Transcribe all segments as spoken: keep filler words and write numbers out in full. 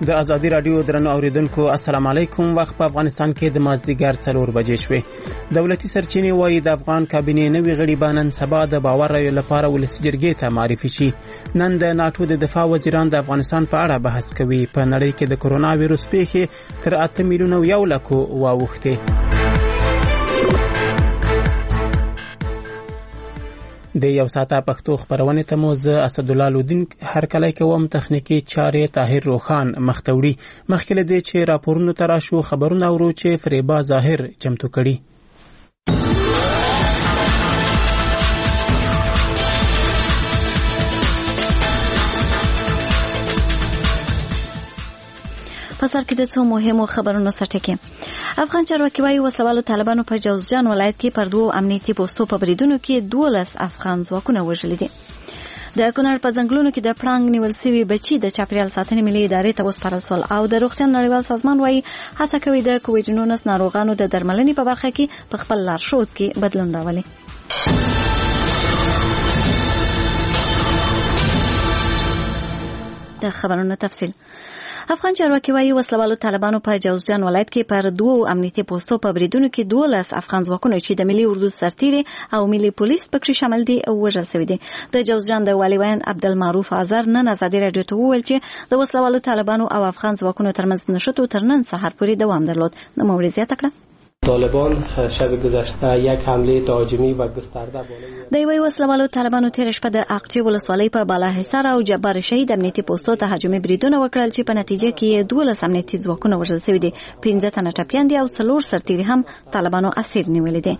د ازادي رادیو درنو اوریدونکو السلام علیکم. وخت په افغانستان کې د مازدیګر څلور بجې شوې. دولتي سرچینې وایي د افغان کابینې نوي غړي به نن سبا د باور رایو لپاره ولسي جرګې ته معرفي شي. نن د ناټو د دفاع وزیران د افغانستان په اړه بحث کوي. په نړۍ کې د کرونا وایرس پیښې تر اته میلیونه یو لکو واوښتې. د یو ساعته پښتو خبرونه ته مو زه اسدالله لودین هر کله کوم تخنیکی چارې طاهر روخان مختوړي. مخکې له دې چې راپورونو ترا شو خبرونه ورو چې فریبا ظاهر چمتو کړي. په سر کې د څو مهمو خبرونو سرټکی. افغان چارواکي وايي وسلوالو طالبانو په جوزجان ولایت کې پر دوه امنیتي پوسټو په بریدونو کې دولس افغان ځواکونه وژل دي. د کونړ په ځنګلونو کې د پړانګ نیول سوي بچي د چاپیریال ساتنې ملي ادارې ته وسپارل شول او د روغتیا نړیوال سازمان وايي هڅه کوي د کووډ نولس ناروغانو د درملنې په برخه کې په خپل لارښود کې بدلون راولي. د خبرونو تفصیل. افغان چارواکي وايي وسلوالو طالبانو په جوزجان ولایت کې پر دوه امنیتي پوسټو په بریدونو کې دولس افغان ځواکونه چې د ملي اردو سرتیري او ملي پولیس پکې شامل دي او وژل شوي دي. د جوزجان د والي وین عبدالمعروف آذر نن ازادي رادیو ته وویل چې د وسلوالو طالبانو او افغان ځواکونو ترمنځ نښتو تر نن سهار پورې دوام درلود. نو موري زیاته کړه. طالبان شب گذشته یک حمله تهاجمی و گسترده بالای د یوې وسلوالو طالبانو تیر شپه د اقچې ولسوالۍ په بالاحصار او جبار شهید امنیتي پوسټو ته هجومي بریدونه وکړل چې په نتیجه کې دولس امنیتي ځواکونه وژل شوي دي. پنځه تنه ټپیان دي او څلور سرتیري هم طالبانو اسیر نیولي دي.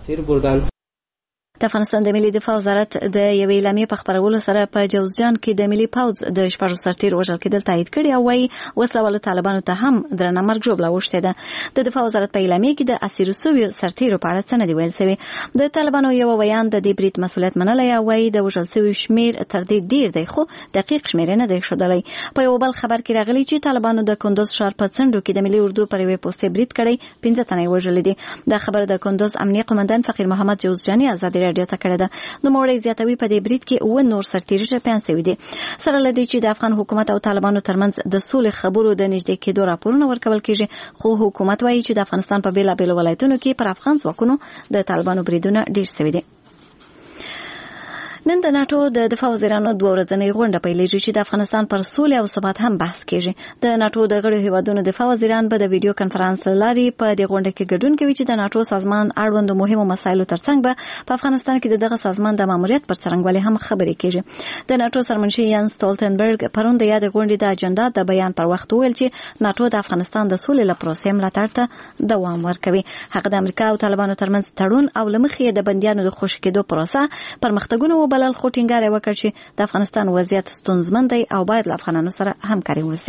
د افغانستان د ملي دفاع وزارت د یوې اعلامیې په خبرولو سره په جوزجان کې د ملي پوځ د شپږو سرتیرو وژل کېدل تایید کړي او وايي وسلوالو طالبانو ته هم درنه مرګ ژوبله اوښتې ده. د دفاع وزارت په اعلامیې کې د اسیرو شویو سرتیرو په اړه څه نه دي ویل شوي. د طالبانو یو ویان د دې برید مسؤلیت منلی او وايي د وژل شویو شمیر تر دې ډیر دی خو دقیق شمیر نه دی ښودلی. په یو بل خبر کې راغلی چې طالبانو د کندوز ښار په څنډو کې د ملي اردو پر یوې پوسټې برید کړی، پنځه تنه یې وژلي دي. دا خبره د کندوز امنیه قومندان فقیر محمد جوزجاني ازادي رادیو ته کړې ده. نو موړی زیاتوي په دې برید کې اوه نور سرتیري ټپیان شوي دي. سره له دې چې د افغان حکومت او طالبانو ترمنځ د سولې خبرو د نږدې کېدو راپورونه ورکول کېږي، خو حکومت وایي چې د افغانستان په بېلابېلو ولایتونو کې پر افغان ځواکونو د طالبانو بریدونه ډېر شوي دي. نن د ناټو د دفاع وزیرانو دوه ورځنۍ غونډه پیلېږي چې د افغانستان پر سولې او ثبات هم بحث کېږي. د ناټو د غړو هیوادونو دفاع وزیران به د ویډیو کنفرانس له لارې په دې غونډه کې ګډون کوي چې د ناټو سازمان اړوندو مهمو مسایلو ترڅنګ به په افغانستان کې د دغه سازمان د ماموریت پر څرنګوالي هم خبرې کېږي. د ناټو سرمنشي یان سټولټنبرګ پرون د یاد غونډې د اجنډا د بیان پر وخت وویل چې ناټو د افغانستان د سولې له پروسې ملاتړ ته دوام ورکوي. هغه د امریکا او طالبانو ترمنځ تړون او له مخې د بندیانو د خوشي کېدو پروسه پرمختګونه وبلل، خو ټینګار وکړ چې د افغانستان وضعیت ستونزمن دی او باید له افغانانو سره همکاري وشي.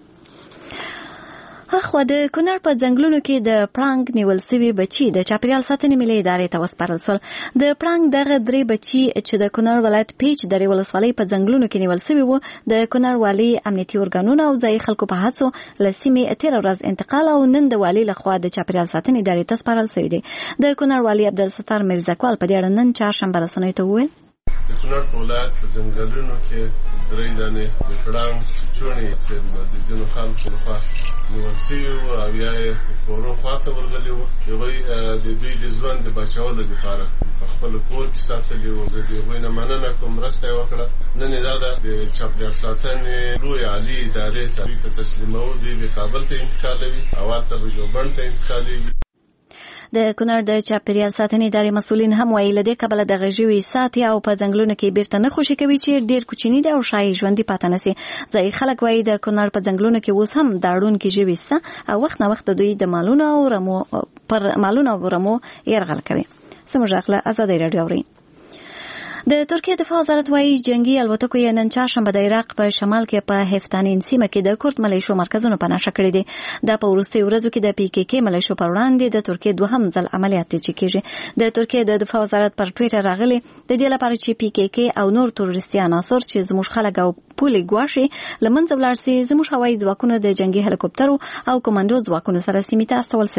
اخوا د کونړ په ځنګلونو کې د پړانګ نیول سوي بچي د چاپیریال ساتنې ملي ادارې ته وسپارل شول. د پړانګ دغه درې بچي چې د کونړ ولایت پیچ درې ولسوالۍ په ځنګلونو کې نیول سوي وو، د کونړ والي امنیتي ارګانونو او ځایي خلکو په هڅو له سیمې تېره ورځ انتقال او نن د والي لخوا د چاپیریال ساتنې ادارې ته سپارل شوي دي. د کونړ والي عبدالستار میرزاکوال په دې اړه نن چهارشنبه رسنیو ته وویل د کونړ په ولایت په ځنګلونو کې درې دانې د پړانګ چوڼې چې د ځینو خلکو لخوا نیول شوي وو او یا یې کورو خواته ورغلي وو. هغوی د دوی د ژوند د بچولو دپاره په خپل کور کې ساتلي وو. زه د هغوی نه مننه کوم، مرسته یې وکړه. نن یې دا ده د چاپیریال ساتنې لویې عالي ادارې ته دوی ته تسلیموو. دوی به کابل ته انتقالوي او هلته به ژوبڼ ته انتقالېږي. د کونړ د چاپیریال ساتنې ادارې مسؤلین هم وایي له دې کبله دغه ژوي ساتي او په ځنګلونو کې بیرته نه خوشي کوي چې ډېر کوچني دي او ښایي ژوندي پاته نه سي. ځایي خلک وایي د کونړ په ځنګلونو کې اوس هم د اړونکي ژوي شته او وخت نه وخت دوی د مالونو او رمو پر مالونو او رمو یرغل کوي. زموږ غږ له ازادي رادیو اورئ. د ترکیه دفاع وزارت وايي جنگي الوتکو یې نن چهارشنبه د عراق په شمال کې په هفتانین سیمه کې د کورد ملیشو مرکزونو په نښه کړي دي. دا په وروستیو ورځو کې د پی کې کې ملیشو پر وړاندې د ترکیه دوهم ځل عملیات چې کېږي. د ترکیه د دفاع وزارت پر ټویټر راغلی د دې لپاره چې پی کې کې او نور تروریستي عناصر چې زموږ خلک او پولې ګواښي له منځه ولاړ سي، زموږ هوایي ځواکونه د جنگي هلیکوپټرو او کمانډو ځواکونو سره سیمې ته استول شوي دي.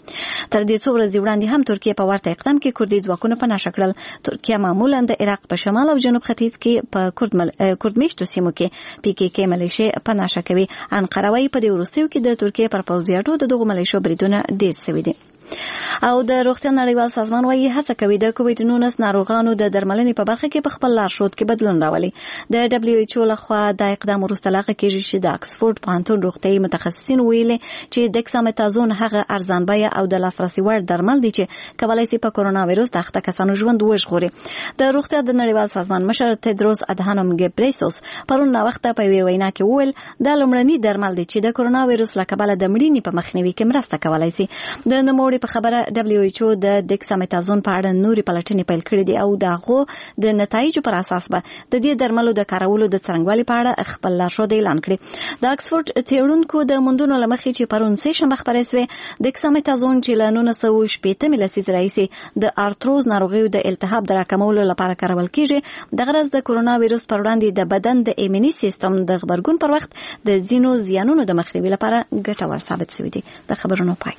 تر دې څو ورځې وړاندې هم ترکیه په ورته اقدام کې کردي ځواکونه پناه کړل. ترکیه معمولا د عراق په شمال او جنوب ختیځ کې په کورد مل... کردمیشتو سیمو کې پی کې کې ملیشې پناه کوي. انقره وايي په دې وروستیو کې د ترکیه پر پوځیانو د دغو ملیشو بریدونه ډېر شوي دي. او د روغتیا نړیوال سازمان وايي هڅه کوي د کووډ نولس ناروغانو د درملنې په برخه کې په خپل لارښود کې بدلون راولي. د دبليو ایچ او لخوا د اقدام وروسته لاغه کېږي چې د اکسفورد پوهنتون روغتیايي متخصصین ویلي چې دکسامتازون هغه ارزان بیه او د لاسرسي وړ درمل دي چې کولای شي په کورونا وایروس د اخته کسانو ژوند وژغوري. د روغتیا د نړیوال سازمان مشر تدروس ادهانوم ګبریسوس پرون وخت په وی وینا کې وویل د لومړني درمل دي چې د کورونا وایروس له کبله د مړینې په مخنیوي کې مرسته کولای شي. د نوموړي په خبره دبليو ایچ او د دکسامتازون په اړه نوري پلټنې پیل کړې دي او دغه د نتایجو پر اساس به د دې درملو د کارولو د څرنګوالي په اړه خپل لارښود اعلان کړي. د اکسفورد څېړونکو د موندنو له مخې چې پرون سه شنبه خبرې شوې دکسامتازون چې له نولس سوه شپږ لسیزې راهیسې د ارتروز ناروغیو د التهاب د راکمولو لپاره کارول کېږي. د غرض د کورونا وایروس پر وړاندې د بدن د ایمني سیستم د غبرګون پر وخت د ځینو زیانونو د مخنیوي لپاره ګټور ثابت شوی دی. د خبرونو پای.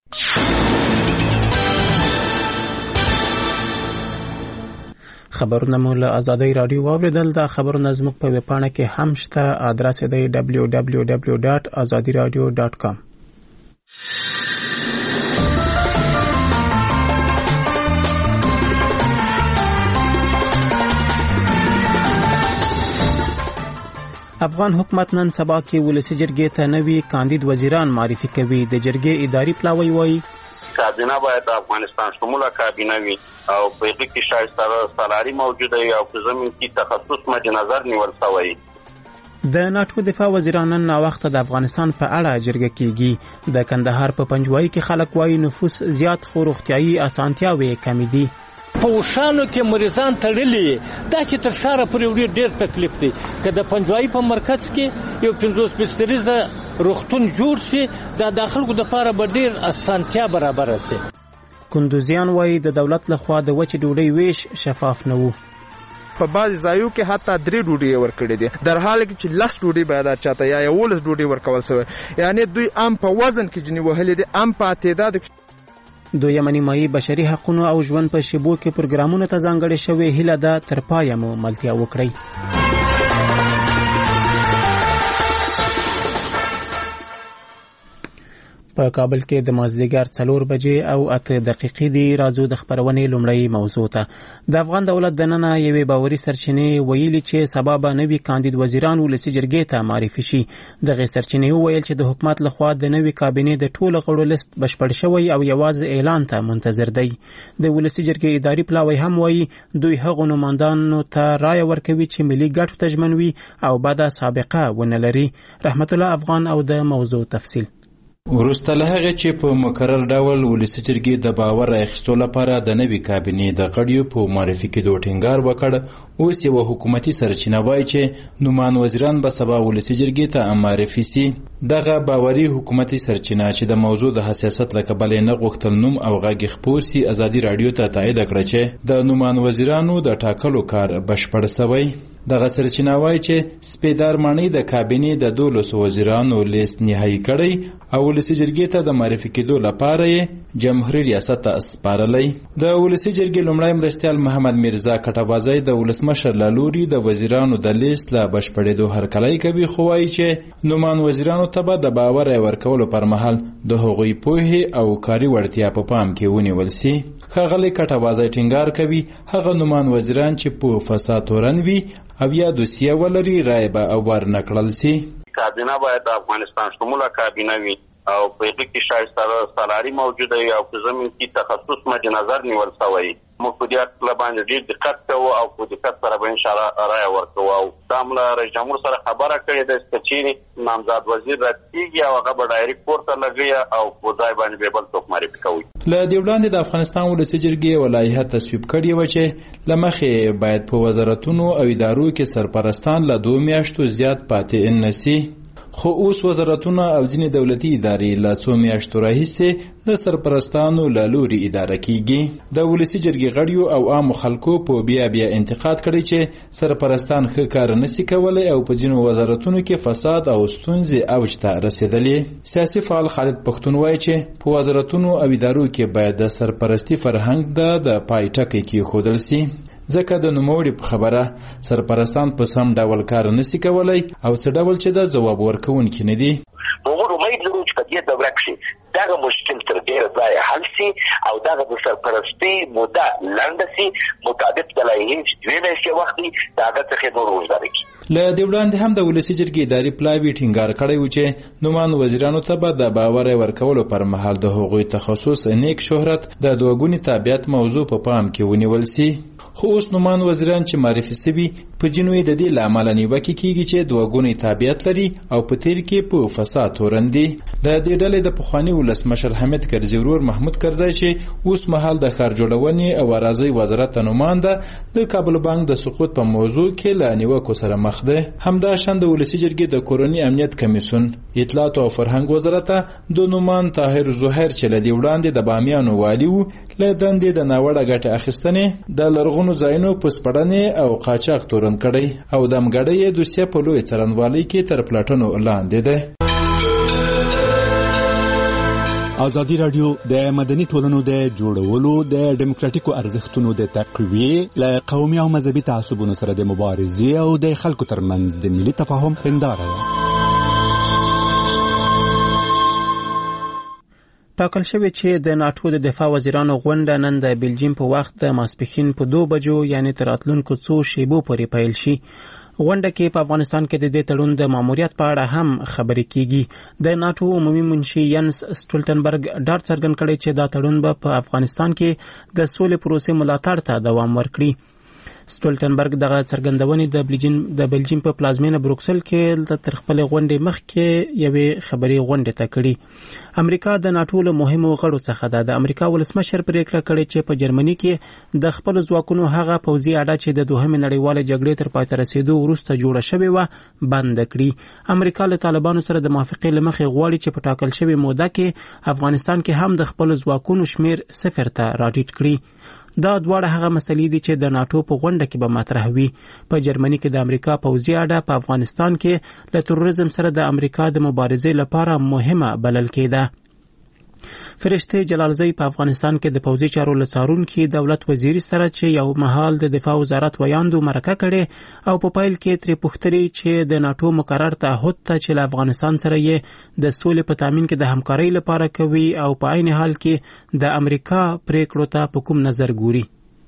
خبرونه مو له آزادۍ رادیو واوریدل. دا خبرونه زموږ په ویب پاڼه کې هم شته. ادرس دی دبليو دبليو دبليو ډاټ ازادي رادیو ډاټ کام. افغان حکومت نن سبا کې ولسی جرګې ته نوي کاندید وزیران معرفي کوي. د جرګې اداري پلاوی وایي کابینه باید افغانستان شموله کابینه وي او په دې کې شایسته سالاري موجوده وي او په زمین کې تخصص مد نظر نیول شوی. د ناتو دفاع وزیران نن وخت د افغانستان په اړه جرګه کیږي. د کندهار په پنجوایي کې خلک وایي نفوس زیات خو روغتیايي اسانتیاوې کمی دي. په وشانو کې مریضان تړلي دا چې تر شاره پورې وړي ډېر تکلیف دی. که د پنجوایي په مرکز کې یو پنځوس بستریزه روغتون جوړ شي دا د خلکو دپاره به ډېر اسانتیا برابره شي. کندوزیان وایي د دولت لخوا د وچې ډوډۍ ویش شفاف نه و. په بعض ځایو کې حتی درې ډوډۍ ورکړي دي در حال کې چې لس ډوډۍ باید چاته یا یولس ډوډۍ ورکول شوی. یعنی دوی ام په وزن کې جنې وهلي دي ام په تعداد. دویمه نیمایي بشري حقوقو او ژوند په شیبو کې پروګرامونو ته ځانګړې شوې هیله ده تر پایه مو ملتیا وکړئ. په کابل کې د مازدیګر څلور بجې او اته دقیقې دی. راځو د خبرونې لومړی موضوع ته. د افغان دولت دننه یوې باوري سرچینې ویلي چې سبا به نوي کاندید وزیران ولسي جرګې ته معرفي شي. دغه سرچینې وویل چې د حکومت لخوا د نوي کابینې د ټولو غړو لیست بشپړ شوی او یوازې اعلان ته منتظر دی. د ولسي جرګې اداري پلاوی هم وایي دوی هغو نمایندانو ته رایه ورکوي چې ملي ګټو ته ژمن وي او بده سابقه ونه لري. رحمت الله افغان او د موضوع تفصیل. وروسته له هغه چې په مکرر ډول ولسي جرګې د باور اخیستو لپاره د نوي کابینې د غړیو په معرفي کېدو ټینګار وکړ، اوس یوه حکومتي سرچینه وایي چې نومان وزیران به سبا ولسي جرګې ته معرفي سي. دغه باوري حکومتي سرچینه چې د موضوع د حساسیت له کبله نه غوښتل نوم او غږ خپور سي، ازادي راډیو ته تایید کړه چې د نومان وزیرانو د ټاکلو کار بشپړ شوی. دغه سرچینه وایي چې سپیدار ماڼۍ د کابینې د دولسو وزیرانو لیست نهایي کړی او ولسي جرګې ته د معرفي کېدو لپاره یې جمهوري ریاست ته سپارلی. د ولسي جرګې لومړی مرستیال محمد میرزا کټوازی د ولسمشر له لوري د وزیرانو د لیست له بشپړېدو هرکلی کوي، خو وایي چې نومان وزیرانو ته به د باور ورکولو پر مهال د هغوی پوهې او کاري وړتیا په پام کې ونیول سي. ښاغلی کټوازی ټینګار کوي هغه نومان وزیران چې په فساد تورن وي او یا دوسیه ولري رای به او بار نکړل سي. کابینه باید د افغانستان شموله کابینه وي او په دې کې شایسته سالاري موجوده وي او په زمین کې تخصص مد نظر نیول شوی. موږ په دې اړه باندې ډېر دقت کوو او په دقت سره به انشاءالله رای ورکوو او دا هم له رئیس جمهور سره خبره کړې ده چې چیرې نامزاد وزیر راتېږي او هغه به ډایرکټ پورته لګوي او په ځای باندې به بل څوک معرفي کوي. له دې وړاندې د افغانستان ولسي جرګې یوه لایحه تصویب کړې وه چې له مخې باید په وزارتونو او ادارو کې سرپرستان له دوه میاشتو زیات پاتې نه سي. خو اوس وزارتونه او ځینې دولتي ادارې له څو میاشتو راهیسې د سرپرستانو له لوري اداره کیږي. د ولسي جرګې غړیو او عامو خلکو په بیا بیا انتقاد کړی چې سرپرستان ښه کار نشي کولی او په ځینو وزارتونو کې فساد او ستونزې اوج ته رسېدلې. سیاسي فعال خالد پښتون وایي چې په وزارتونو او ادارو کې باید د سرپرستي فرهنګ د د پای ټکی کېښودل سي، ځکه د نوموړي په خبره سرپرستان په سم ډول کار نشي کولی او څه ډول چې د ځواب ورکوونکي نه دي. موږ امید لرو چې په دې دوره کې دغه مشکل تر ډېره ځایه حل سي او دغه د سرپرستي موده لنډه سي، مطابق د لایحې چې دوې میاشتې وخت دی د هغه څخه نور اوږداره کړي. له دې وړاندې هم د ولسي جرګې اداري پلاوي ټینګار کړی و چې نومانو وزیرانو ته به د باور ورکولو پر مهال د هغوی تخصص، نیک شهرت، د دوه تابعیت موضوع په پا پام کې ونیول سي. خو اوس نومان وزیران چې معرفي سوي په جنوي د دې له امله نیوکې کیږي چې دوه ګونی تابعیت لري او په تیر کې په فساد تورندي. د دې ډلې د پخواني ولسمشر حمید کرزي ورور محمود کرزي چې اوس مهال د ښار جوړونې او اراضي وزارت نماینده د کابل بانک د سقوط په موضوع کې له نیوکو سره مخ ده. همدا شان د ولسي جرګې د کورني امنیت کمیسیون، اطلاعات او فرهنګ وزارت د نومان طاهر زهیر چې له دې وړاندې د بامیانو والي و له دندې د ناوړه ګټه اخیستنې د لرغونو ځایونو په سپړنې او قاچاق تورن کړی او د امګړۍ دوسیه په لوی څرنګوالي کې تر پلاټونو لاندې ده. ازادي رادیو د مدني ټولنو د جوړولو، د ډیموکراتیکو ارزښتونو د تقویې، له قومي او مذهبي تعصبونو سره د مبارزې او د خلکو ترمنځ د ملي تفاهم هنداره ده. ټاکل شوی چې د ناټو د دفاع وزیرانو غونډه نن د بلجیم په وخت د ماسپښین په دو بجو یعنی تر راتلونکو څو شیبو پورې پیل شي. غونډه کې په افغانستان کې د دې تړون د ماموریت په اړه هم خبرې کیږي. د ناټو عمومي منشي ینس سټولټنبرګ ډاډ څرګند کړی چې دا تړون به په افغانستان کې د سولې پروسې ملاتړ ته دوام ورکړي. سټولټنبرګ دغه څرګندونې د بلجیم د بلجیم په پلازمینه بروکسل کې تر خپل غونډې مخکې یوې خبري غونډه ته کړې. امریکا د ناټو له مهمو غړو څخه ده. د امریکا ولسمشر پریکړه کړې چې په جرمني کې د خپل ځواکونو هغه پوځي اډه چې د دوهمې نړیوالې جګړې تر پای ته رسیدو وروسته جوړه شوې وه بند کړي. امریکا له طالبانو سره د موافقې له مخې غواړي چې په ټاکل شوې موده کې افغانستان کې هم د خپل ځواکونو شمیر صفر ته راټیټ کړي. دا دواړه هغه مسلې دي چې د ناټو په غونډه کې به مطرح وي. په جرمني کې د امریکا پوځي اډه په افغانستان کې له تروریزم سره د امریکا د مبارزې لپاره مهمه بلل کېده. فرشته جلالزی په افغانستان کې د پوځي چارو لڅارونکي دولت وزیر سره چې یو مهال د دفاع وزارت ویاندو مرکه کړي او په پایل کې ترې پوښتنې چې د ناټو مقرر تعهد ته چې له افغانستان سره یې د سولې په تامین کې د همکارۍ لپاره کوي او په عین حال کې د امریکا پریکړو ته په کوم نظر ګوري.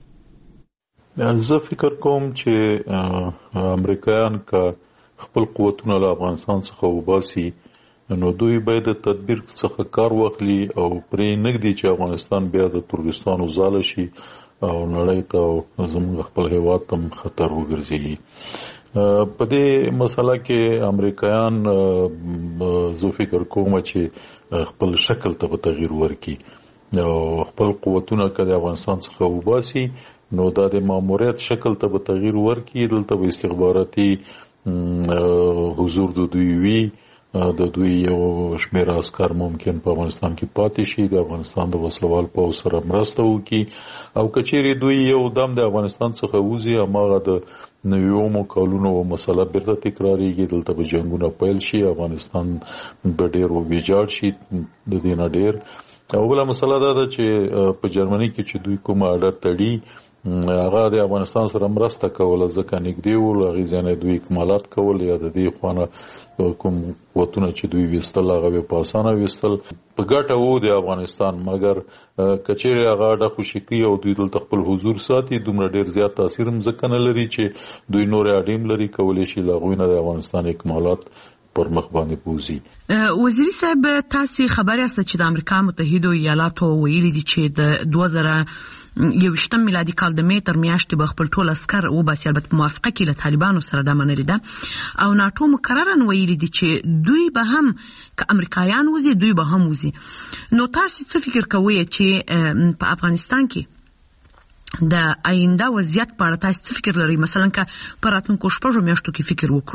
زه فکر کوم چې امریکایان که خپل قوتونه له افغانستان څخه وباسي نو دوی باید د تدبیر څخه کار واخلي او پرې نږدې چې افغانستان بیا د ترکستان ځاله شي او نړۍ ته زموږ خپل هیواد ته خطر وګرځي. په دې مسله کې امریکایان زه فکر کوم چې خپل شکل ته به تغییر ورکړي او خپل قوتونه که د افغانستان څخه وباسي نو دا د ماموریت شکل ته به تغییر ورکړي. دلته به استخباراتي حضور د دوی وي، د دوی یو شمیر عسکر ممکن په افغانستان کې پاتې شي، د افغانستان د وسلوال پوځ سره مرسته وکړي او که چیرې دوی یو دم د افغانستان څخه وځي هماغه د نویومو کلونو مسله بیرته تکراریږي، دلته به جنګونه پیل شي، افغانستان به ډېر وویجاړ شي. د دې نه ډېر او بله مسله دا ده چې په جرمني کې چې دوی کومه اډه تړي هغه د افغانستان سره مرسته کوله ځکه نږدې ول، هغې ځای نه دوی اکمالات کول یا د دې خوانه کوم قوتونه چې دوی ویستل هغه به په اسانه ویستل په ګټه وو د افغانستان. مګر که چیرې هغه اډه خوشي کوي او دوی دلته خپل حضور ساتي دومره ډېر زیات تاثیر هم ځکه نه لري چې دوی نورې اډې هم لري کولی شي له هغوی نه د افغانستان اکمالات پر مخ باندې بوزي. وزیر صاحب تاسو خبر یاست چې د امریکا متحده ایالاتو ویلي دي چې د دوه زره یوویشتم میلادي کال د مې تر میاشتې به خپل ټول عسکر وباسي، البته په موافقه کې له طالبانو سره دا منلې ده او ناټو مقررا ویلي دي چې دوی به هم که امریکایان وځي دوی به هم وځي. نو تاسو څه فکر کوئ چې په افغانستان کې د آینده وضعیت په اړه تاسو څه فکر لرئ؟ مثلا که په راتلونکو شپږو میاشتو کې فکر وکړو.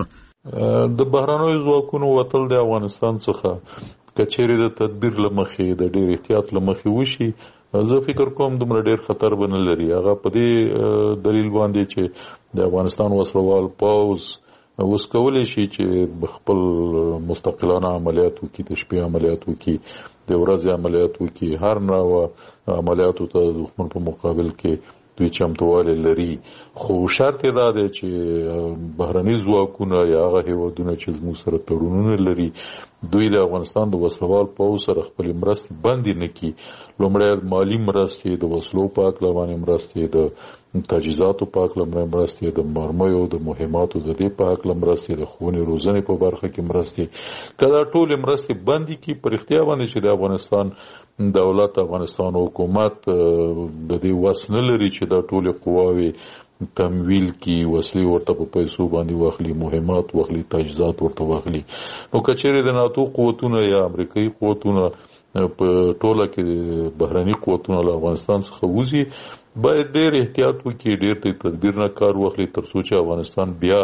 د بهرنیو ځواکونو وتل د افغانستان څخه کچېرې د تدبیر له مخې د ډېر احتیاط له مخې وشي، زه فکر کوم دومره ډېر خطر به نه لري. هغه په دې دلیل باندې چې د افغانستان وسلوال پوځ اوس کولی شي چې خپل مستقلانه عملیات وکړي، د شپې عملیات وکړي، د ورځې عملیات وکړي، هر نوع عملیاتو ته د دښمن په مقابل کې دوی چمتووالی لري. خو شرط یې دا دی چې بهرني ځواکونه یا هغه هېوادونه چې زموږ سره تړونونه لري دوی د افغانستان د وسلوال پوځ سره خپلې مرستې بندې نه کړي. لومړی مالي مرستې، د وسلو په هکله باندې مرستې، د تجهیزاتو په هکله مرستې، د مرمیو د مهماتو د دې په هکله مرستې، د ښوونې روزنې په برخه کې مرستې، که دا ټولې مرستې بندې کړي په رښتیا باندې چې د افغانستان دولت، افغانستان حکومت د دې وس نه لري چې دا ټولې قواوې تمویل کی، وسلې ورته په پیسو باندې واخلي، مهمات واخلي، تجهیزات ورته واخلي. نو که چېرې د ناتو قوتونه یا امریکایي قوتونه په ټوله کې بهرني قوتونه له افغانستان څخه وځي، باید ډېر احتیاط وکړي، ډېر تدبیر نه کار واخلي تر څو چې افغانستان بیا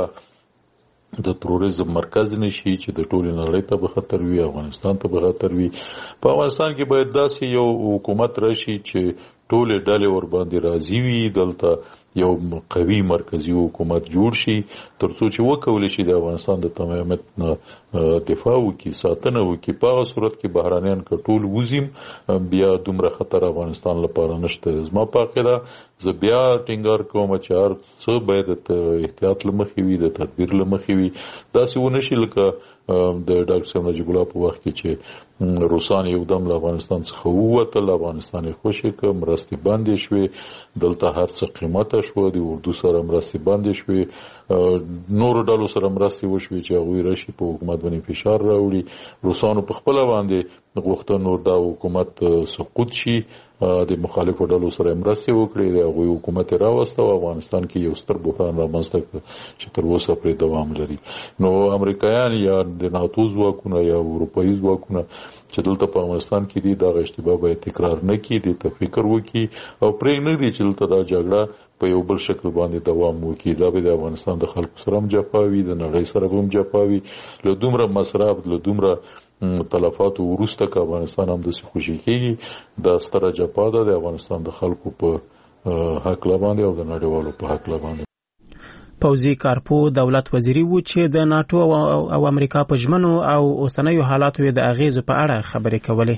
د تروریزم مرکز نشي چې د ټولې نړۍ ته به خطر وي، افغانستان ته به خطر وي. په افغانستان کې باید داسې یو حکومت راشي چې ټولې ډلې ور باندې راضي وي، دلته یو قوي مرکزی حکومت جوړ شي تر څو چې وکولی شي د افغانستان د تمامیت نه دفاع وکړي، ساتنه وکړي. په هغه صورت کې بهرانیان که ټول وزیم بیا دومره خطر افغانستان لپاره نشته. زما په عقیده زه بیا ټینګار کوم چې هر څه باید د احتیاط له مخې وي، د تدبیر له مخې وي. داسې ونه شي لکه د ډاکټر صاحب نجیب الله په وخت کې چې روسان یو دم له افغانستان څخه ووتل، افغانستان یې خوشې کړ، مرستې بندې شوې، دلته هر څه قیمته شوه، د اردو سره مرستې بندې شوې، نورو ډلو سره مرستې وشوې چې هغوی راشي په حکومت باندې فشار راوړي. روسانو په خپله باندې غوښتل نور دا حکومت سقوط شي، د مخالفو ډلو سره مرستې وکړي، د هغوی حکومت یې راوسته او افغانستان کې یو ستر بحران رامنځته کړ چې تر اوسه پرې دوام لري. نو امریکایان یا د ناتو ځواکونه یا اروپایي ځواکونه چې دلته په افغانستان کې دي دغه اشتباه باید تکرار نه کړي، دې ته فکر وکړي او پرېږدي چې دلته دا جګړه په یو بل شکل باندې دوام وکړي. دا به د افغانستان د خلکو سره هم جفا وي، د نړۍ سره به هم جفا وي. له دومره مصرف، له دومره تلفاتو وروسته که افغانستان هم داسې خوشي کېږي، دا ستره جفا ده د افغانستان د خلکو په هکله باندې او د نړیوالو په هکله باندې. پوځي کارپو دولت وزیري و چې د ناتو او امریکا په ژمنو او اوسنیو حالاتو د اغیزو په اړه خبرې کولې.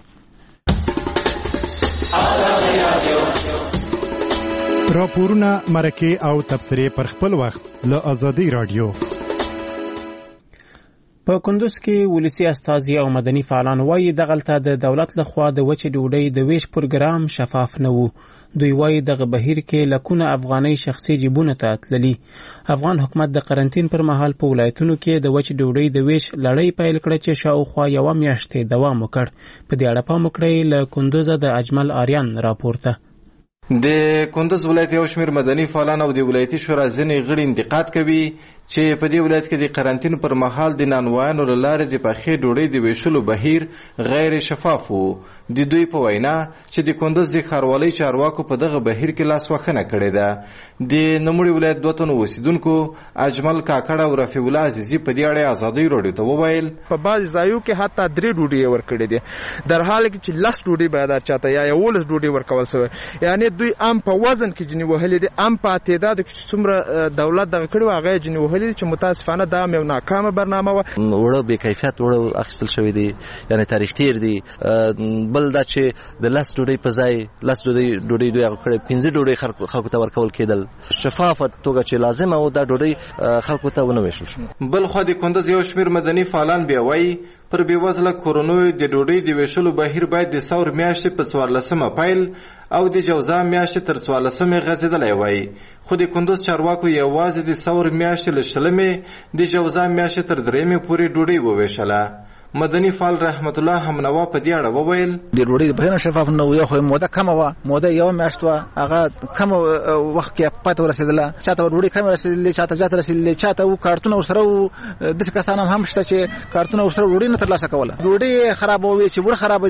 راپورونه، مرکې او تبصرې پر خپل وخت له آزادۍ رادیو. په کندوز کې ولسی استازي او مدني فعالان وایي دغلته د دولت لخوا د وچې ډوډۍ د ویش پروګرام شفاف نه وو. دوی وایي دغه بهیر کې لکونه افغاني شخصي جیبونه ته تللي. افغان حکومت د قرنطین پر مهال په ولایتونو کې د وچې ډوډۍ د ویش لړۍ پیل کړه چې شاوخوا یوه میاشتې دوام وکړ. په دې اړه پام وکړئ. له کندوزه د اجمل آریان راپورته. د کندوز ولایت یو شمېر مدني فعالان او د ولایتي شورا ځینې غړي انتقاد کوي چې په دې ولایت کې د قرنطین پر مهال د نانوایانو له لارې د پخې ډوډۍ د ویشلو بهیر غیر شفاف و. د دوی په وینا چې د کندوز د ښاروالۍ چارواکو په دغه بهیر کې لاسوهنه کړې ده. د نوموړي ولایت دوه تنو اوسیدونکو اجمل کاکړ او رفیع الله عزیزي په دې اړه ازادۍ راډیو ته وویل په بعض ځایو کې حتی درې ډوډۍ ورکړې دي، در حال کې چې لس ډوډۍ باید چاته یا یولس ډوډۍ ورکول شوی. یعنی دوی ام په وزن کې جنې وهلې دي، ام په تعداد کې څومره دولت دغه کړي و هغه جنې وهلې چې متاسفانه دا یو ناکامه برنامه و. وړه بې کیفیت وړه اخیستل شوی دي، یعنی تاریخ تیر دي. بل دا چې د لس ډوډۍ په ځای لس ډوډۍ ډوډۍ دوی هغه کړی پنځه ډوډۍ خلکو ته ورکول کېدل. شفافه توګه چې لازمه و دا ډوډۍ خلکو ته ونه ویشل شو. بل خو د کندوز یو شمېر مدني فعالان بیا وایي پر بېوزله کورنیو د ډوډۍ د ویشلو بهیر باید د ثور میاشتې په څوارلسمه پیل او د جوزا میاشتې تر څوارلسمې غځېدلی وای. خو د کندوز چارواکو یوازې د ثور میاشتې له شلمې د جوزا میاشتې تر درېیمې پورې ډوډۍ وویشله. مدني فعال رحمت الله همنوا په دې اړه وویل د ډوډۍ بهیر شفاف نه و، خو موده کمه وه، موده یو میاشت وه، هغه کم وخت کې پای ته ورسېدله. چاته ډوډۍ کمې رسېدلې، چاته زیات رسېدلې، چاته و کارتونه ورسره و. داسې کسان هم شته چې کارتونه ورسره ډوډۍ نه ترلاسه کوله. ډوډۍ خرابه وي چې وړه خرابه دي.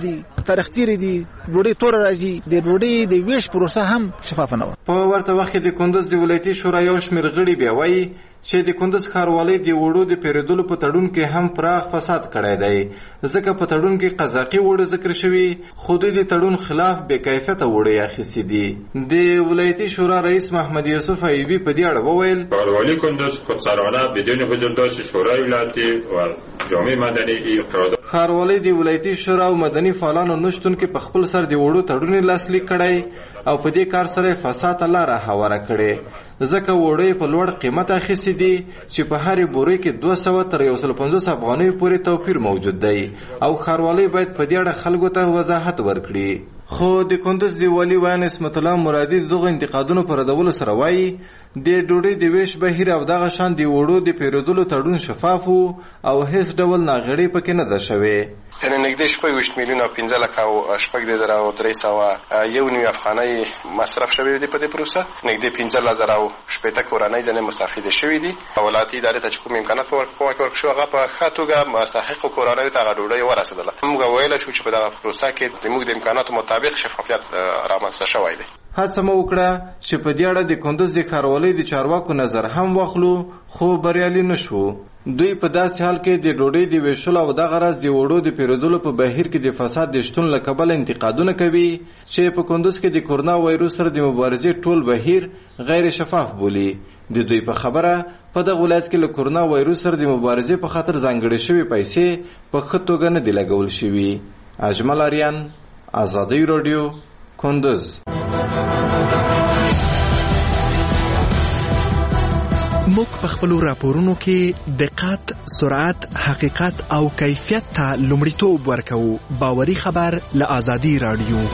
تاریخ تیر دي ډوډۍ تور راځي د ډوډۍ د ویش پروسه هم شفاف نه و. په ورته وخت کې د کندوز د ولایتي شورا یو شمېر غړي بیا وایي چې د کندوز ښاروالۍ د وړو د پیرودلو په تړون کې هم پراخ فساد کړی دی، ځکه په تړون کې قزاقي وړو ذکر شوي خو دوی د تړون خلاف بې کیفیته وړې اخیستي دي. د ولایتي شورا رئیس محمد یوسف ایوبی په دې اړه وویل ښاروالي کندوز خودسرانه بدون حضورداشت شورای ولایتي و جامعه مدني قرارداد ښاروالۍ د ولایتي شورا او مدني فعالانو نشتون کې په خپل سر د وړو تړون لاسلیک کړی او په دې کار سره فساد ته لاره هواره کړې، ځکه وړې په لوړ قیمت اخیستي دي چې په هرې بورې کې دوه سوه تر یو سل پنځوس افغانیو پورې توپیر موجود دی او ښاروالۍ باید په دې اړه خلکو ته وضاحت ورکړي. خو د کندوز د والي ویان اسمت الله مرادي دغه انتقادونو پر ردولو سره وایي د ډوډۍ د ویش بهیر او دغه شان د وړو د پیرودلو تړون شفاف او هیڅ ډول ناغړي پکې نه ده شوې. یعنې نږدې شپږ ویشت میلیونه او پنځه لکه او شپږ دېرش زره او درې سوه یو نوي افغانۍ مصرف شوي دي په دې پروسه، نږدې پنځلس زره او شپېته کورنۍ ځنې مستفیده شوي دي. ولایتي ادارې ته چې کوم امکانات په واک کې ورکړل شو هغه په ښه توګه مستحقو کورنیو ته هغه ډوډۍ ورسېدله. موږ ویلی شو چې په دغه پروسه کې زموږ د امکاناتو مطابق شفافیت رامنځته شوی دی. هڅه مو وکړه چې په دې اړه د کندوز د ښاروالۍ د چارواکو نظر هم واخلو خو بریالي نه شو. دوی په داسې حال کې د ډوډۍ د ویشلو او دغه راز د وړو د پیرودلو په بهیر کې د فساد د شتون له کبله انتقادونه کوي چې په کندوز کې د کورونا وایروس سره د مبارزې ټول بهیر غیر شفاف بولي. د دوی په خبره په دغه ولایت کې له کورونا وایروس سره د مبارزې په خاطر ځانګړې شوې پیسې په ښه توګه نه دي لګول شوي. اجمل آریان، آزادی رادیو، کندوز. موږ په خپلو راپورونو کې دقت، سرعت، حقیقت او کیفیت ته لومړیتوب ورکوو. باوري خبر له آزادی رادیو.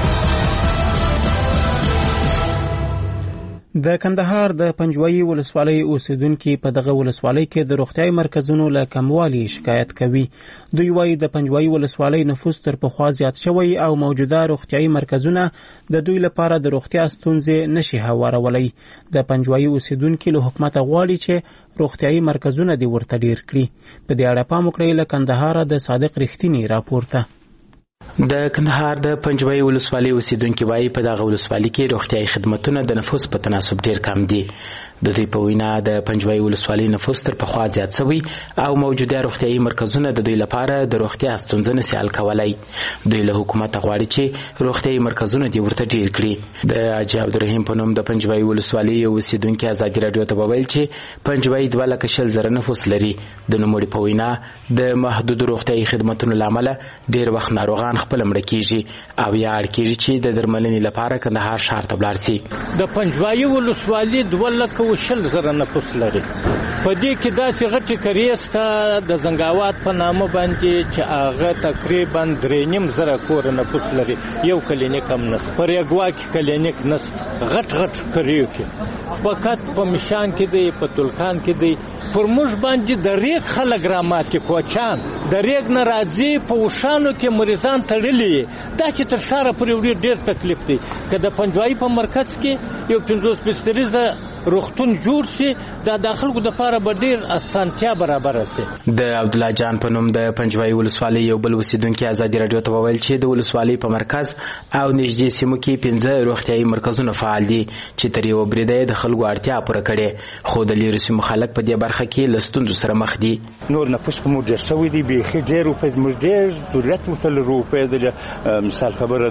د کندهار د پنجوایي ولسوالۍ اوسیدونکي په دغه ولسوالۍ کې د روغتیايي مرکزونو له کموالي شکایت کوي. دوی وایي د پنجوایي ولسوالۍ نفوس تر پخوا زیات شوی او موجوده روغتیايي مرکزونه د دوی لپاره د روغتیا ستونزې نشي هوارولی. د پنجوایي اوسیدونکي له حکومت غواړي چې روغتیايي مرکزونه دې ورته ډیر کړي. په دې اړه پام وکړئ. له کندهار د صادق رښتینی راپورته. د کندهار د پنجوایي ولسوالۍ اوسیدونکي وایي په دغه ولسوالۍ کې روغتیايي خدمتونه د نفوس په تناسب ډیر کم دي. د دوی په وینا د پنجوایي ولسوالۍ نفوس تر پخوا زیات شوی او موجوده روغتیايي مرکزونه د دوی لپاره د روغتیا ستونزې نشي حل کولی. دوی له حکومت غواړي چې روغتیايي مرکزونه دې ورته ډیر کړي. د حاجي عبدالرحیم په نوم د پنجوایي ولسوالۍ اوسیدونکي ازادي رادیو ته وویل چې پنجوایي دوه لکه شل زره نفوس لري. د نوموړي په وینا د محدودو روغتیايي خدمتونو له امله ډیر وخت ناروغان خپل مړه کیږي او یا اړ کیږي چې د درملنې لپاره کندهار ښار ته ولاړ شي. د پنجوایي ولسوالۍ دوه لکه او شل زره نفوس لري. په دې کې داسې غټې کریې شته د زنګاوات په نامه باندې چې هغه تقریبا درې نیم زره کوره نفوس لري. یو کلینیک هم نشته. په ریګوا کې کلینیک نشته. غټ غټ کریو کې فقط په مشان کې دی، په تلکان کې دی. پر موږ باندې د ریګ خلک راماتې کوچان د ریګ نه راځي. په وشانو کې مریضان تړلي دا چې تر ښاره پورې ډېر تکلیف دی. که د پنجوایي په مرکز کې یو پنځوس بستریزه روغتون جوړ شي دا د خلکو دپاره به ډېر اسانتیا برابره شي. د عبدالله جان په نوم د پنجوایي ولسوالۍ یو بل اوسیدونکي ازادي راډیو ته وویل چې د ولسوالۍ په مرکز او نږدې سیمو کې پنځه روغتیايي مرکزونه فعال دي چې تر یوه بریده د خلکو اړتیا پوره کړې، خو د لیرې سیمو خلک په دې برخه کې له ستونزو سره مخ دي. نور نفوس په موږ ډېر شوی دی، بیخي ډېر روپۍ موږ ډېر ضرورت ورته لرو. روپۍ مثال خبره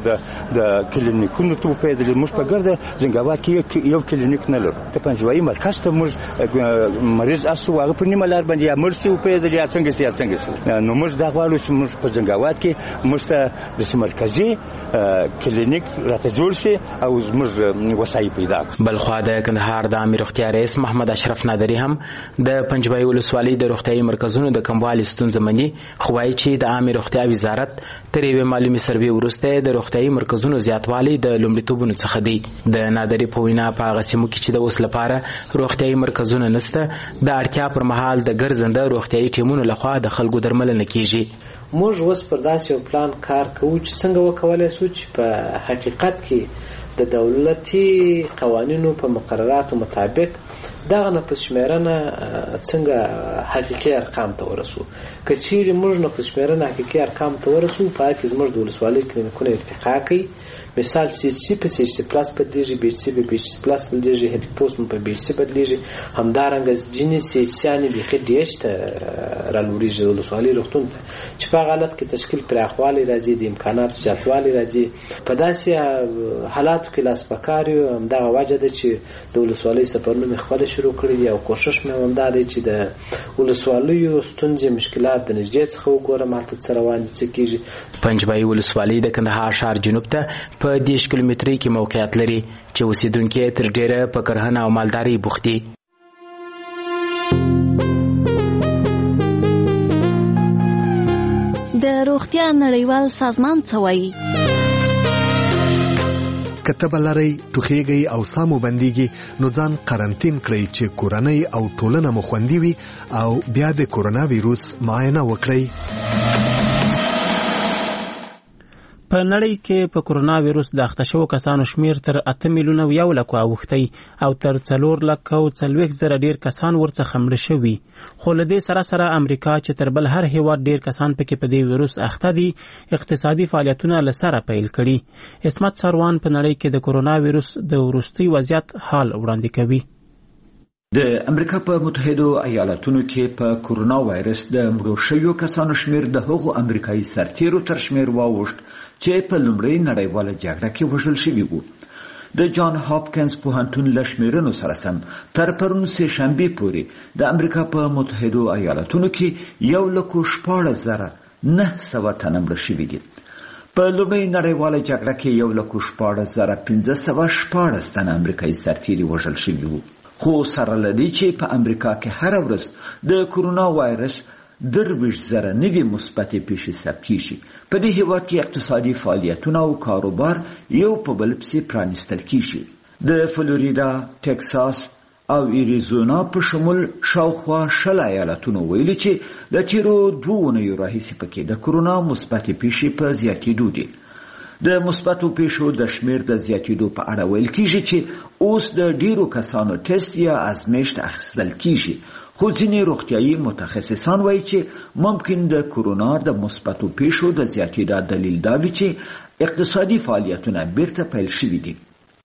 د کلینیکونو ته وپیدلې. موږ په ګرده زنګاوات کې یو کلینیک نه لرو. د پنجوایي مرکز ته موږ مریض اسو هغه په نیمه لار باندې یا مړ شي وپیدلې یا څنګه شي یا څنګه شي. نو موږ دا غواړو چې موږ په زنګاوات کې موږ ته د مرکزي کلینیک راته جوړ شي او موږ وسایل پیدا کړو. بلخوا د کندهار د عامه روغتیا رئیس محمد اشرف نادری هم د پنجوایي ولسوالۍ د روغتیايي مرکزونو د کموالي ستونزه مني، خو وایي چې د عامه روغتیا وزارت تر یوې مالي سروې وروسته د روغتیايي مرکزونو زیاتوالی د لومړیتوبونو څخه دی. د نادری په وینا په هغه سیمو کې چې د اوس لپاره روغتیايي مرکزونه نشته، د اړتیا پر مهال د ګرځنده روغتیايي ټیمونو لخوا د خلکو درملنه کیږي. موږ اوس پر داسې یو پلان کار کوو چې څنګه وکولای شو چې په حقیقت کې د دولتي قوانینو په مقرراتو مطابق دغه نفس شمیرنه څنګه حقیقي ارقام ته ورسو. که چیرې موږ نفس شمیرنه حقیقي ارقام ته ورسو په کې زموږ د ولسوالۍ کلینیکونه ارتقا کوي. مثال سی ایچ سی په سی ایچ سی پلاس بدلیږي، بی ایچ سی په بی ایچ سی پلاس بدلیږي، هیډ پوسټ په بی ایچ سی بدلیږي. همدارنګه ځینې سی ایچ سیانې بیخي ډي ایچ ته رالوړېږي د ولسوالۍ روغتون ته، چې په هغه حالت کې تشکیل پراخوالی راځي، د امکاناتو زیاتوالی راځي. په داسې حالاتو کې لاس په کار یو. همدغه وجه ده چې د ولسوالۍ سفرونه مې خپله شروع کړي دي او کوشش مې همدا دی چې د ولسوالیو ستونزې مشکلات د نږدې څخه وګورم هلته څه روان دي، څه کېږي. پنجبای ولسوالۍ د کندهار ښار جنوب ته په دېرش کیلومترۍ کې موقعیت لري چې اوسېدونکي تر ډېره په کرهنه او مالدارۍ بوخت دي. د روغتیا نړیوال سازمان څه وایي؟ کته بلری ټوخیږي او سامو بنديږي نو ځان قرنټین کړئ چې کورنۍ او ټولنه مو خوندي وي او بیا د کورونا وایروس معاینه وکړئ. په نړۍ کې په کورونا وایروس د اخته شوو کسانو شمیر تر اته میلیونه یو لکو اوښتی او تر څلور لکو څلوېښت زره ډیر کسان ورڅخه مړه شوي. خو له دې سره سره امریکا چې تر بل هر هیواد ډیر کسان پکې په دې وایروس اخته دي اقتصادي فعالیتونه له سره پیل کړي. عصمت سروان په نړۍ کې د کورونا وایروس د وروستي وضعیت حال وړاندې کوي. د امریکا په متحدو ایالاتونو کې په کورونا وایرس د مړو شویو کسانو شمیر د هغو امریکایي سرتیرو تر شمیر واوښت چې په لومړۍ نړیواله جګړه کې وژل شوي وو. د جان هاپکینز پوهنتون له شمیرنو سره سم تر پرون سه شنبې پورې د امریکا په متحدو ایالاتونو کې یو لکو شپاړس زره نه سوه تنه مړه شوي دي. په لومړۍ نړیواله جګړه کې یو لکو شپاړس زره پنځه سوه شپاړس تنه امریکایي سرتیري وژل شوي وو. خو سره له دې چې په امریکا کې هره ورځ د کورونا وایرس درویشت زره نوي مثبتې پیښې ثبت کیږي. په دې هیواد کې اقتصادي فعالیتونه او کاروبار یو په بل پسې پرانیستل کیږي. د فلوریدا، ټکساس او ایریزونا په شمول شاوخوا شل ایالتونو ویلي چې د تیرو دوه اونیو راهیسې پکې د کورونا مثبتې پیښې په زیاتېدو دي. د مثبتو پیښو د شمیر د زیاتېدو په اړه ویل کیږي چې اوس د ډیرو کسانو ټیسټ یا ازمېښت اخیستل کیږي. خو ځینې روغتیایي متخصصان وایي چې ممکن د کورونا د مثبتو پیښو د زیاتېدا دلیل دا وي چې اقتصادي فعالیتونه بیرته پیل شوي دي.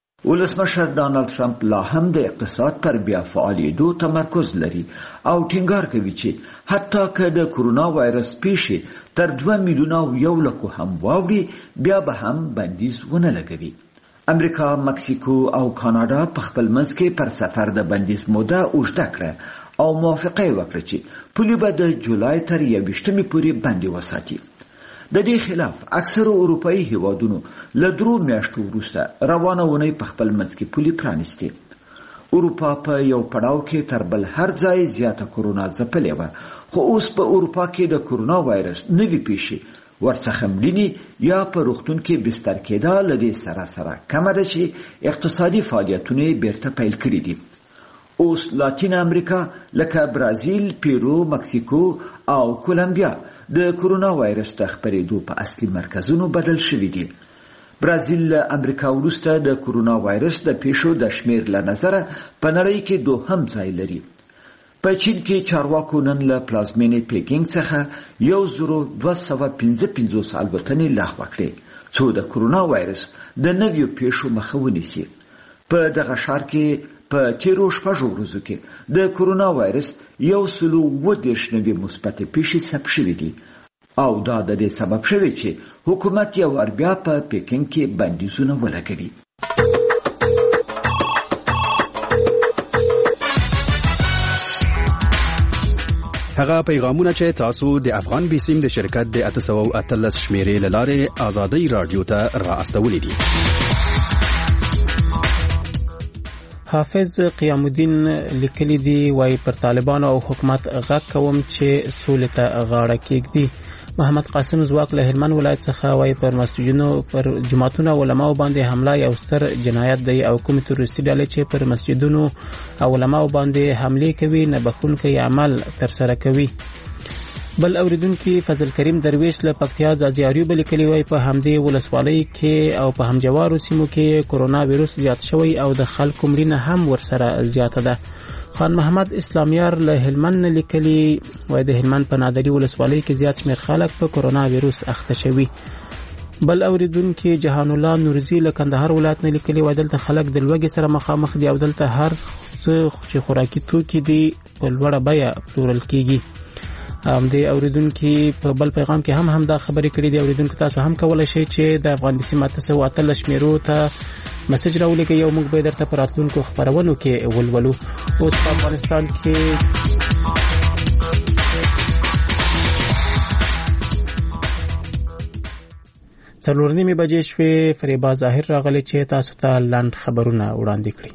ولسمشر ډانلډ ټرمپ لا هم د اقتصاد پر بیا فعالېدو تمرکز لري او ټینګار کوي چې حتی که د کورونا وایرس پیښې تر دوه میلیونه یو لکو هم واوړي بیا به هم بندیز ونه لګوي. امریکا، مکسیکو او کاناډا په خپل منځ کې پر سفر د بندیز موده اوږده کړه او موافقه یې وکړه چې پولې به د جولای تر یوویشتمې پورې بندي وساتي. د دې خلاف اکثرو اروپایي هیوادونو له درو میاشتو وروسته روانه اونۍ په خپل منځ کې پولې پرانیستې. اروپا په یو پړاو کې تر بل هر ځای زیاته کورونا ځپلې وه، خو اوس په اروپا کې د کورونا وایرس نوي پیښې ورڅخه مړینې یا په روغتون کې بستر کېدا له دې سره سره کمه ده چې اقتصادي فعالیتونه یې بیرته پیل کړي دي. اوس لاتین امریکا لکه برازیل، پیرو، مکسیکو او کولمبیا د کورونا وایرس د خپرېدو په اصلي مرکزونو بدل شوي دي. برازیل له امریکا وروسته د کورونا وایرس د پیښو د شمیر له نظره په نړۍ کې دوهم ځای لري. په چین کې چارواکو نن له پلازمینې پیکینګ څخه یو زرو دوه سوه پنځه پنځوس الوتنې لغوه کړې څو د کورونا وایرس د نویو پیښو مخه ونیسي. په دغه ښار کې په تیرو شپږو ورځو کې د کورونا وایرس یو سلو اووه دېرش نوي مثبتې پیښې ثبت شوي دي او دا د دې سبب شوی چې حکومت یو وار بیا په پیکینګ کې بندیزونه ولګوي. هغه پیغامونه چې تاسو د افغان بیسیم د شرکت د اته سوه او اتلس شمیرې له لارې آزادۍ راډیو ته را استولې دي. حافظ قیام الدین لیکلی دی وای پر طالبانو او حکومت غږ کوم چې سولې ته غاړه کېږدي. محمد قاسم زواک له هلمند ولایت څخه وای پر مسجدونو پر جماعتونو علماو باندې حمله یو ستر جنایت دی او کوم تروریستي ډلې چې پر مسجدونو او علماو باندې حمله کوي نه بخښونکی عمل تر سره کوي. بل اوریدونکو فضل کریم درویش له پکتیا ځاځي بل کلی وای په همدې ولسوالۍ کې او په همجوارو سیمو کې کرونا وایرس زیات شوی او د خلکو مړینه هم ورسره زیاته ده. خان محمد اسلامیار له هلمند لیکلي وای د هلمند په نادری ولسوالۍ کې زیات شمېر خلک په کرونا وایرس اخته شوي. بل اوریدونکو جهان الله نورزی له کندهار ولایت نه لیکلي وای دلته خلک د لوګي سره مخامخ دي او دلته هر څه چې خوراکي توکي دي په لوړه بیه پلورل کیږي. ام دې اوریدونکو په بل پیغام کې هم هم دا خبرې کړې دي. اوریدونکو تاسو هم کولای شئ چې د افغان بي سي ماته سو اتل شمیرو ته میسج راولېږئ او موږ به درته په راتلونکو خبرونو کې ولولو. اوس په افغانستان کې څلور نیمې بجې شوې. فریبا ظاهر راغلی چې تاسو ته لاند خبرونه وړاندې کړي.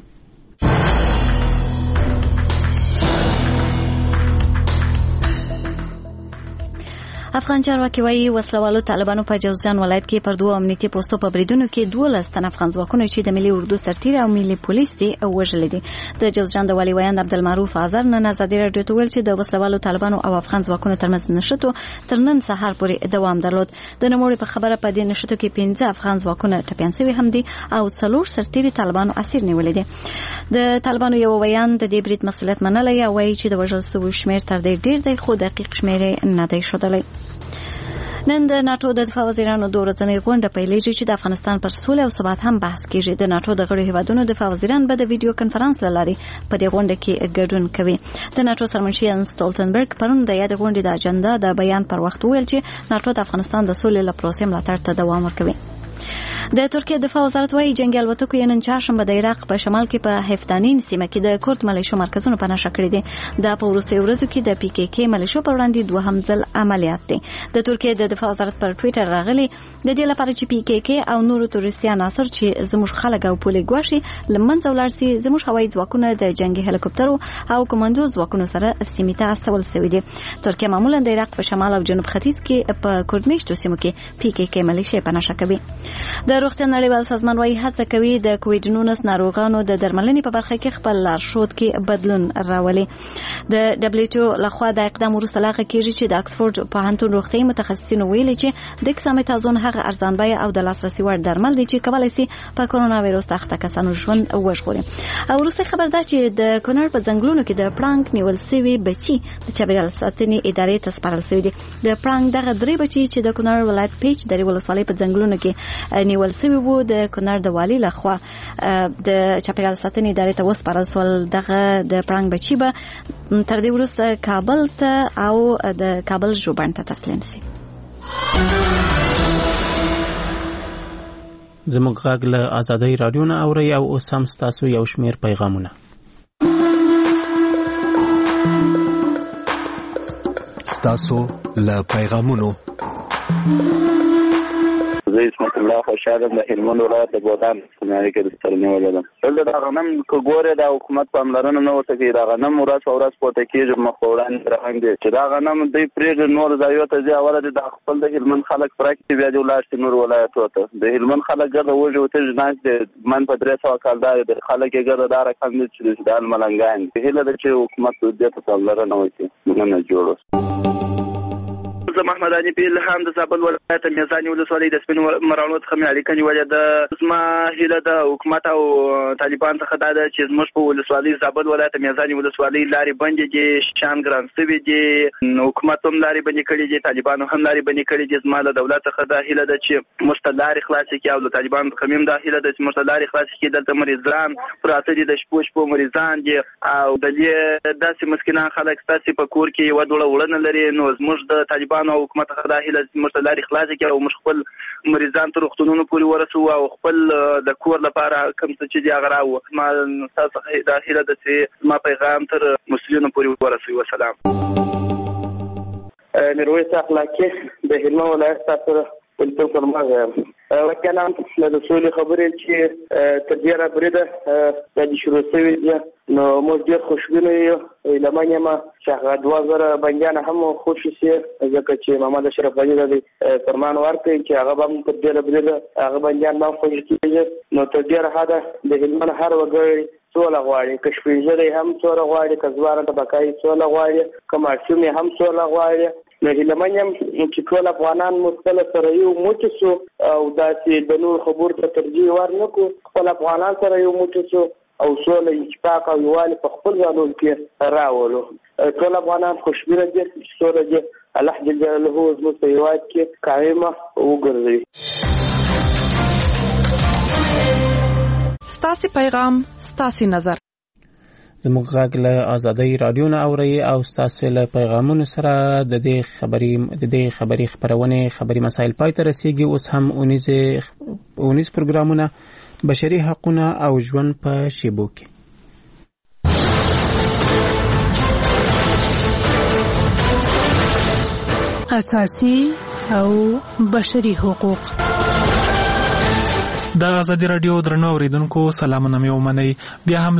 افغان چارواکي وايي وسلوالو طالبانو په جوزجان ولایت کې پر دوه امنیتي پوسټو په بریدونو کې دولس تن افغان ځواکونه چې د ملي اردو سرتیر او ملي پولیس دي وژل دي. د جوزجان د والي ویاند عبدالمعروف آذر نن ازادي رادیو ته ویل چې د وسلوالو طالبانو او افغان ځواکونو ترمنځ نشټو تر نن سهار پورې دوام درلود. د نوموړي په خبره په دې نشټو کې پنځه افغان ځواکونه ټپيان شوي هم دي او څلور سرتیر طالبانو اسیر نیولې دي. د طالبانو یو ویاند د دې برید مسؤلیت منلای او وايي چې د وژل شوو شمېر تر دې ډیر دی خو دقیق شمېر نه دی ښودلی. نن د ناتو د دفاع وزیرانو د ورځنۍ غونډه پیلېږي چې د افغانستان پر سولې او ثبات هم بحث کیږي. د ناتو د غړو هیوادونو دفاع وزیران به د ویډیو کنفرانس له لارې په دې غونډه کې ګډون کوي. د ناتو سرمنشي ان سټولټنبرګ پرون د یاد غونډې د اجنډا د بیان پر وخت ویل چې ناتو د افغانستان د سولې لپاره پروسې ملاتړ ته دوام ورکوي. د ترکیه دفاع وزارت وايي جنگي الوتکو نن چهارشنبه د عراق په شمال کې په هفتانین سیمه کې د کورد ملیشو مرکزونو په نشه کړی دي. د په وروستي ورځو کې د پی کې کې ملیشو پر وړاندې دوهم ځل عملیات دي. د ترکیه د دفاع وزارت پر ټوئیټر راغلي د دې لپاره چې پی کې کې او نورو تروریستي عناصر چې زموږ خلک او پولې ګواښي لمنځه ولاړ سي زموږ هوایي ځواکونه د جنگي هلیکوپټرو او کمانډو ځواکونو سره سیمه ته استول شوی دي. ترکیه معمولا د عراق په شمال او جنوب ختیځ کې په کورد سیمو کې پی کې کې ملیشو په نشه کوي. د روغتیا نړیوال سازمان وايي هڅه کوي د کووډ نولس ناروغانو د درملنې په برخه کې خپل لارښود کې بدلون راولي. د دبليو لخوا د اقدام وروسته لاغه کیږي چې د اکسفورد پوهنتون روغتي متخصصینو ویلي چې د کسامتازون هغه ارزان بیه او د لاسرسي وړ درمل دي چې کولای شي په کرونا وایرس تخته کسانو ژوند وژغوري. او وروسته خبر ده چې د کونړ په ځنګلونو کې د پړانګ نیول سوي بچي د چاپیریال ساتنې ادارې ته سپارل شوي دي. د پړانګ دغه درې بچي چې د کونړ ولایت پیچ درې ولسوالۍ په ځنګلونو کې نیول شوي وو د کونړ د والي لخوا د چاپیریال ساتنې ادارې ته وسپارل شول. دغه د پړانګ بچي به تر دې وروسته کابل ته او د کابل ژوبڼ ته تسلیم شي. زموږ غږ له آزادۍ رادیو نه اوري او اوس هم ستاسو یو شمېر پیغامونه. ستاسو له پیغامونو زه اسمت الله خوشاله د هلمند ولایت د بودان سماري کې د سترنې ولادم. دلته د غنم کوګوره د حکومت په امرانه نه وته کې د غنم ورځ او ورځ پورته کېږي مخوران درنګ دي چې دا غنم د پرېګ نور ځایو ته ځي اوله د خپل د هلمند خلک پراکټي بیا د ولایت نور ولایت وته د هلمند خلک ګرځي وځي او ته ځناس د من په درې سو کالدار د خلک ګرځي دار کم دي چې د ملنګان په هله د چې حکومت د ته په امرانه وته نه جوړو. محمد علي پیل هم د زابل ولایت میزان ولسوالۍ د سپین مرانو څخه مې اړیکه نیولې ده. زما هیله د حکومت او طالبان څخه دا ده چې زموږ په ولسوالۍ زابل ولایت میزان ولسوالۍ لارې بندې دي، شان ګران شوي دي، حکومت هم لارې بندې کړي دي، طالبان هم لارې بندې کړي دي. زما له دولت څخه دا هیله ده چې موږ ته لارې خلاصې کړي او د طالبانو څخه هم دا هیله ده چې موږ ته لارې خلاصې کړي. دلته مریضان پراته دي، د شپو شپو مریضان دي او د دې داسې مسکینان خلک ستاسې په کور کې یوه دوړه وړه نه لري. نو زموږ د طالبانو او حکومت څخه دا هیله موږ ته لارې خلاصې کړي او موږ خپل مریضان تر روغتونونو پورې ورسوو او خپل د کور لپاره کوم څه چې دي هغه راوړو. زما ستاسو څخه دا هیله ده چې زما پیغام تر مسؤلینو پورې ورسوي. وسلام. میرویس اخلاقي د هلمند ولایت سره ولته فرمایي وکلام د سولې خبرې چې تر دې را بریده د شروع شوی دي. نو موږ ډېر خوشبینه یو لمنه ما چې دوه زره بنجان هم خوشی سي ځکه چې محمد اشرف غنی د فرمان ورکړي چې هغه هم تر دې را بریده هغه بنجان ما خوشی کیږي. نو تر دې را هدا د هلمند هر وګړي سوله غواړي، کشفیزه هم سوله غواړي، کزواره د بقای سوله غواړي، کمارسیوم هم سوله غواړي. نو هیلمن یم چې ټول افغانان مو خپل سره یو موټی سو او داسې د نور خبرو ته ترجیح ورنکړو، خپل افغانان سره یو موټی سو او سوله اتفاق او یووالی په خپل ځانونو کې راولو. ټول افغانان خوشبینه دي چې سوله دې الله جل جلاله زموږ په هېواد کې قایمه وګرځوي. ستاسې پیغام ستاسې نظر. زموږ غږ له آزادۍ رادیو نه اورئ او ستاسې له پیغامونو سره د دې خبري د دې خبري خپرونې خبري مسایل پای ته رسیږي. اوس هم اونیز اونیز پروګرامونه بشري حقونه او ژوند په شیبو کې. اساسي او بشري حقوق. د آزادي رادیو درنو اوریدونکو سلامونه مې ومنئ. بیا هم